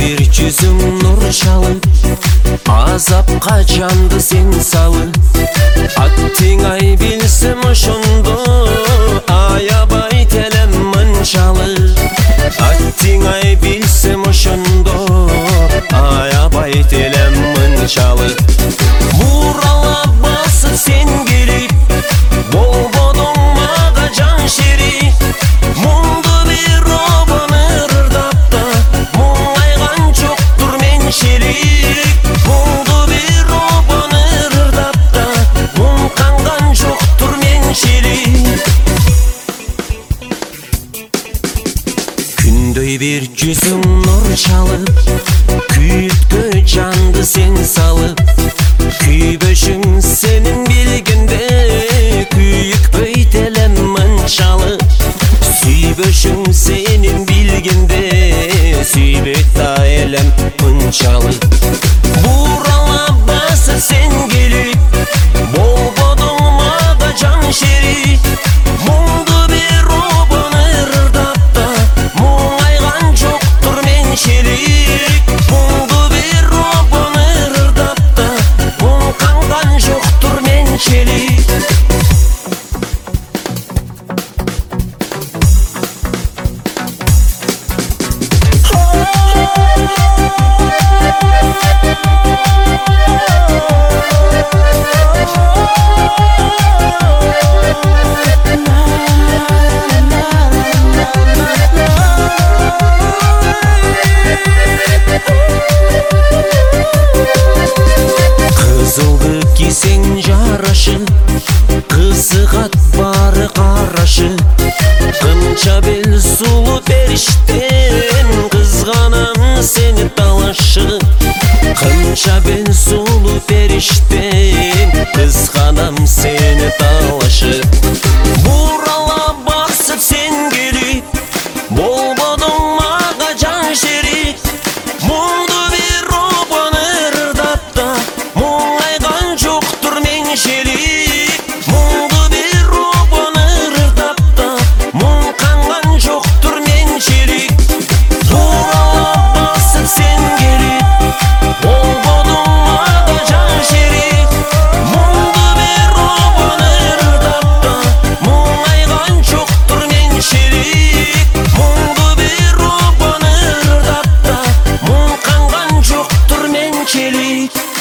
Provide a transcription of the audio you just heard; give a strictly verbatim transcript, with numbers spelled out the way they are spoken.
bir жүзің нұр шалып, азапқа жанды сен салып. Аттың ай білсім ұшынды, аябай телем мұншалы. Аттың ай білсім ұшынды, аябай телем мұншалы. Мурала басып сен келіп, болбодың маға жан шери. Мұңды бір обын ырдапта, мұңайған жоқтыр мен шерик. Мұңды бір обын ырдапта, мұңқанған жоқтыр мен шерик. Күндөй бір жүзің нұр шалып, күйіткө жанды сен салып. Күйбөшің сенің білгінде, күйік бөйтелем мұншалы. Сүйбөшің сенің білгінде, сүйбөйта елем мұншалы. Бурала басып сен келіп, болбодың маға жан шери. Мұңды бір обын ырдапта, мұңайған жоқтыр мен шерик. Мұңды бір обын ырдапта, мұңқанған жоқтыр мен шерик. Қызылды кисең жарашы, қызығат бары қарашы. Қанша бел сұлу періштен, қызғанам сені талашы. Қанша бел сұлу періштен, қызғанам сені талашы. Бурала басып сен келіп, болбодың маға жан шерик. Мұңды бір обын ырдапта, мұңайған жоқтыр мен шерик. Мұңды бір обын ырдапта, мұңқанған жоқтыр мен шерик. Бурала басып сен келіп, болбодың маға жан шерик. Мұңды бір обын ырдапта, мұңайған жоқтыр мен шерик. Мұңды бір обын ырдапта, мұңқанған жоқтыр мен шерик.